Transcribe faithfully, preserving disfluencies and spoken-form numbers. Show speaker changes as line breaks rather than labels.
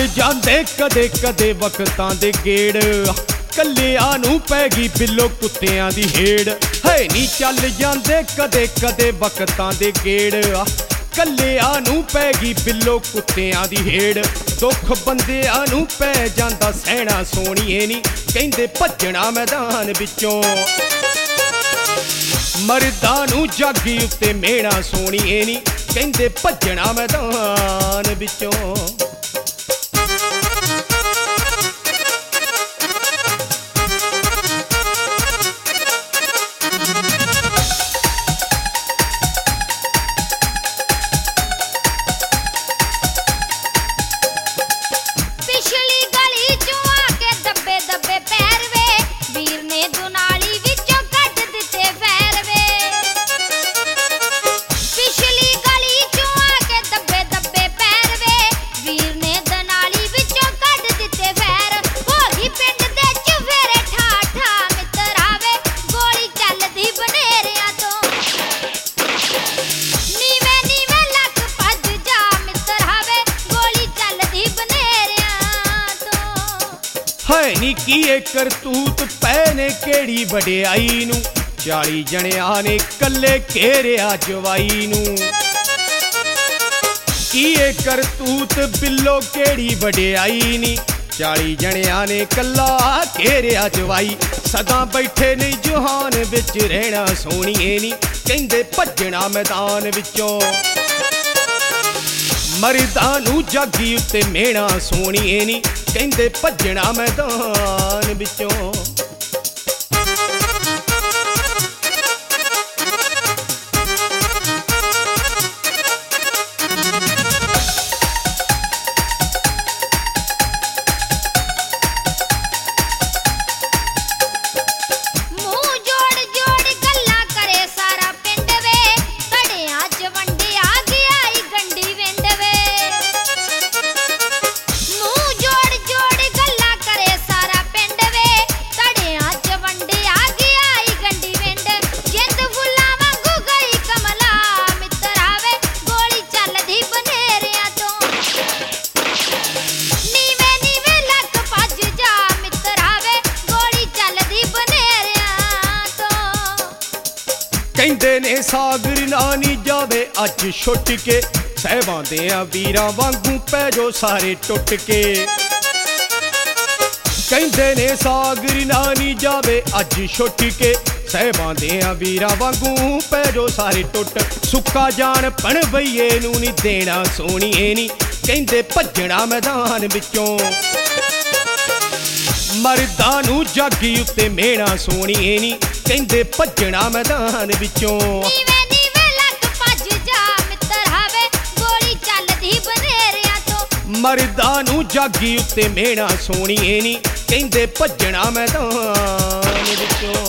ਚੱਲ ਜਾਂਦੇ ਕਦੇ ਕਦੇ ਵਕਤਾਂ ਦੇ ਗੇੜ, ਕੱਲਿਆਂ ਨੂੰ ਪੈ ਗਈ ਬਿੱਲੋ ਕੁੱਤਿਆਂ ਦੀ ਹੇੜ। ਹੈ ਨੀ ਚੱਲ ਜਾਂਦੇ ਕਦੇ ਕਦੇ ਵਕਤਾਂ ਦੇ ਗੇੜ, ਕੱਲਿਆਂ ਨੂੰ ਪੈ ਗਈ ਬਿੱਲੋ ਕੁੱਤਿਆਂ ਦੀ ਹੇੜ। ਦੁੱਖ ਬੰਦਿਆਂ ਨੂੰ ਪੈ ਜਾਂਦਾ ਸਹਿਣਾ ਸੋਹਣੀਏ ਨੀ, ਕਹਿੰਦੇ ਭੱਜਣਾ ਮੈਦਾਨ ਵਿੱਚੋਂ। ਮਰਦਾਂ ਨੂੰ ਜਾਗੀ ਉੱਤੇ ਮਿਹਣਾ ਸੋਹਣੀਏ ਨੀ, ਕਹਿੰਦੇ ਭੱਜਣਾ ਮੈਦਾਨ ਵਿੱਚੋਂ। ਹੈ ਨੀ ਕੀ ਇਹ ਕਰਤੂਤ ਪੈ ਨੇ ਕਿਹੜੀ ਵਡਿਆਈ ਨੂੰ, ਚਾਲੀ ਜਣਿਆਂ ਨੇ ਕੱਲੇ ਘੇਰਿਆ ਜਵਾਈ ਨੂੰ। ਕੀ ਇਹ ਕਰਤੂਤ ਬਿੱਲੋ ਕਿਹੜੀ ਵਡਿਆਈ ਨੀ, ਚਾਲੀ ਜਣਿਆਂ ਨੇ ਕੱਲਾ ਘੇਰਿਆ ਜਵਾਈ। ਸਦਾ ਬੈਠੇ ਨਹੀਂ ਜਹਾਨ ਵਿੱਚ ਰਹਿਣਾ ਸੋਹਣੀਏ ਨੀ, ਕਹਿੰਦੇ ਭੱਜਣਾ ਮੈਦਾਨ ਵਿੱਚੋਂ। ਮਰਦਾਂ ਨੂੰ ਜਾਗੀ ਉੱਤੇ ਮਿਹਣਾ ਸੋਹਣੀਏ ਨੀ, ਕਹਿੰਦੇ ਭੱਜਣਾ ਮੈਦਾਨ ਵਿੱਚੋਂ। ਕਹਿੰਦੇ ਨੇ ਸਾਗਰ ਨਾਨੀ ਜਾਵੇ ਅੱਜ ਛੁੱਟ ਕੇ, ਸਹਿਬਾਂ ਦਿਆਂ ਵੀਰਾਂ ਵਾਂਗੂ ਪੈ ਜੋ ਸਾਰੇ ਟੁੱਟ ਕੇ। ਕਹਿੰਦੇ ਨੇ ਸਾਗਰ ਨਾਨੀ ਜਾਵੇ ਅੱਜ ਛੁੱਟ ਕੇ, ਸਹਿਬਾਂ ਦਿਆਂ ਵੀਰਾਂ ਵਾਂਗੂ ਪੈ ਜੋ ਸਾਰੇ ਟੁੱਟ। ਸੁੱਕਾ ਜਾਣ ਪਣਵਈਏ ਨੂੰ ਨੀ ਦੇਣਾ ਸੋਹਣੀਏ ਨੀ, ਕਹਿੰਦੇ ਭੱਜਣਾ ਮੈਦਾਨ ਵਿੱਚੋਂ। ਮਰਦਾਂ ਨੂੰ ਜਾਗੀ ਉੱਤੇ ਮਿਹਣਾ ਸੋਹਣੀਏ ਨੀ, ਕਹਿੰਦੇ ਭੱਜਣਾ ਮੈਦਾਨ ਵਿੱਚੋਂ।
ਨੀਵੇਂ ਨੀਵੇਂ ਲੱਗ ਭੱਜ ਜਾ ਮਿੱਤਰਾਵੇ, ਗੋਲੀ ਚੱਲਦੀ ਬਨੇਰਿਆਂ ਤੋਂ।
ਮਰਦਾਂ ਨੂੰ ਜਾਗੀ ਉੱਤੇ ਮਿਹਣਾ ਸੋਹਣੀਏ ਨੀ, ਕਹਿੰਦੇ ਭੱਜਣਾ ਮੈਦਾਨ ਵਿੱਚੋਂ।